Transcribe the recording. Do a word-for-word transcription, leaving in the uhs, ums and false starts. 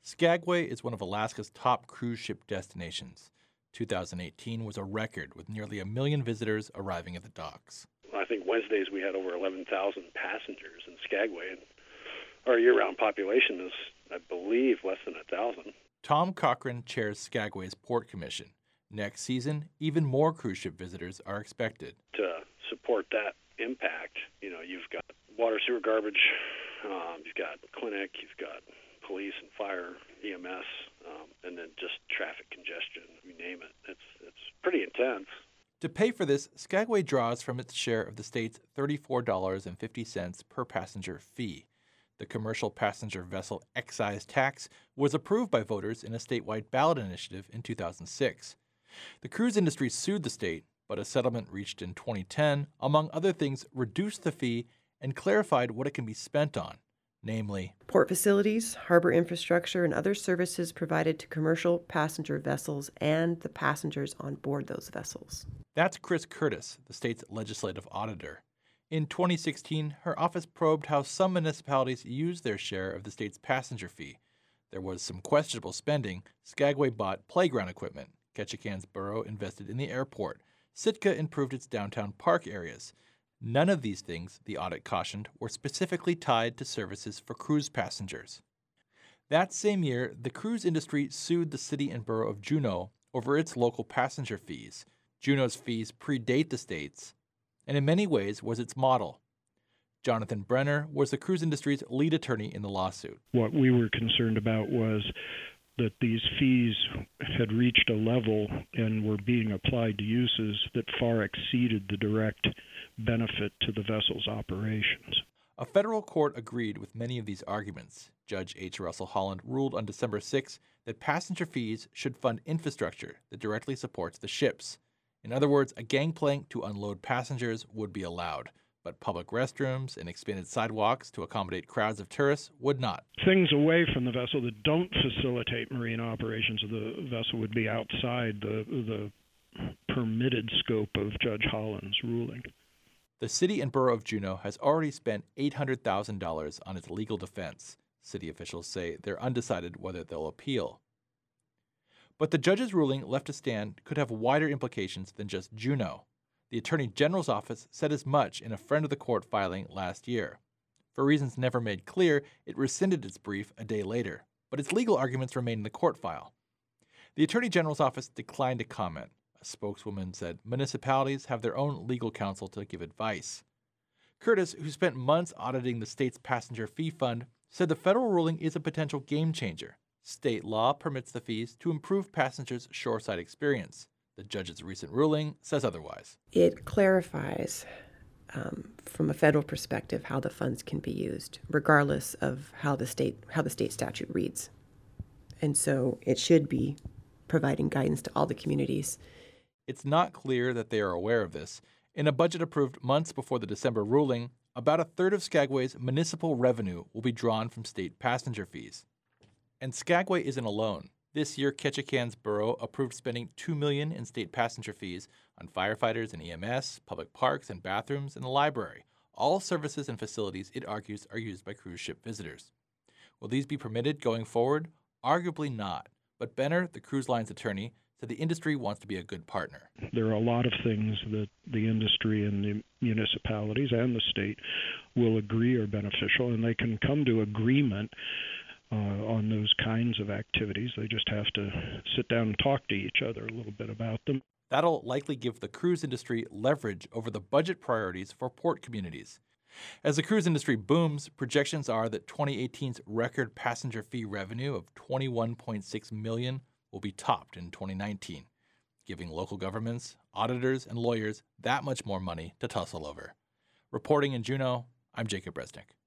Skagway is one of Alaska's top cruise ship destinations. two thousand eighteen was a record with nearly a million visitors arriving at the docks. I think Wednesdays we had over eleven thousand passengers in Skagway, and our year-round population is, I believe, less than one thousand. Tom Cochran chairs Skagway's Port Commission. Next season, even more cruise ship visitors are expected. To support that impact, you know, you've got water, sewer, garbage, um, you've got clinic, you've got police and fire, E M S, um, and then just traffic congestion, you name it. It's it's pretty intense. To pay for this, Skagway draws from its share of the state's thirty-four dollars and fifty cents per passenger fee. The commercial passenger vessel excise tax was approved by voters in a statewide ballot initiative in two thousand six. The cruise industry sued the state, but a settlement reached in twenty ten, among other things, reduced the fee and clarified what it can be spent on, namely port facilities, harbor infrastructure, and other services provided to commercial passenger vessels and the passengers on board those vessels. That's Chris Curtis, the state's legislative auditor. In twenty sixteen, her office probed how some municipalities use their share of the state's passenger fee. There was some questionable spending. Skagway bought playground equipment. Ketchikan's borough invested in the airport. Sitka improved its downtown park areas. None of these things, the audit cautioned, were specifically tied to services for cruise passengers. That same year, the cruise industry sued the city and borough of Juneau over its local passenger fees. Juneau's fees predate the state's, and in many ways was its model. Jonathan Brenner was the cruise industry's lead attorney in the lawsuit. What we were concerned about was that these fees had reached a level and were being applied to uses that far exceeded the direct benefit to the vessel's operations. A federal court agreed with many of these arguments. Judge H. Russell Holland ruled on December sixth that passenger fees should fund infrastructure that directly supports the ships. In other words, a gangplank to unload passengers would be allowed, but public restrooms and expanded sidewalks to accommodate crowds of tourists would not. Things away from the vessel that don't facilitate marine operations of the vessel would be outside the, the permitted scope of Judge Holland's ruling. The city and borough of Juneau has already spent eight hundred thousand dollars on its legal defense. City officials say they're undecided whether they'll appeal. But the judge's ruling left to stand could have wider implications than just Juneau. The Attorney General's office said as much in a friend of the court filing last year. For reasons never made clear, it rescinded its brief a day later, but its legal arguments remain in the court file. The Attorney General's office declined to comment. A spokeswoman said municipalities have their own legal counsel to give advice. Curtis, who spent months auditing the state's passenger fee fund, said the federal ruling is a potential game changer. State law permits the fees to improve passengers' shoreside experience. The judge's recent ruling says otherwise. It clarifies, um, from a federal perspective, how the funds can be used, regardless of how the state how the state statute reads. And so it should be providing guidance to all the communities. It's not clear that they are aware of this. In a budget approved months before the December ruling, about a third of Skagway's municipal revenue will be drawn from state passenger fees. And Skagway isn't alone. This year, Ketchikan's borough approved spending two million dollars in state passenger fees on firefighters and E M S, public parks and bathrooms, and the library, all services and facilities it argues are used by cruise ship visitors. Will these be permitted going forward? Arguably not. But Benner, the cruise line's attorney, said the industry wants to be a good partner. There are a lot of things that the industry and the municipalities and the state will agree are beneficial, and they can come to agreement Uh, on those kinds of activities. They just have to sit down and talk to each other a little bit about them. That'll likely give the cruise industry leverage over the budget priorities for port communities. As the cruise industry booms, projections are that twenty eighteen's record passenger fee revenue of twenty-one point six million dollars will be topped in twenty nineteen, giving local governments, auditors, and lawyers that much more money to tussle over. Reporting in Juneau, I'm Jacob Resnick.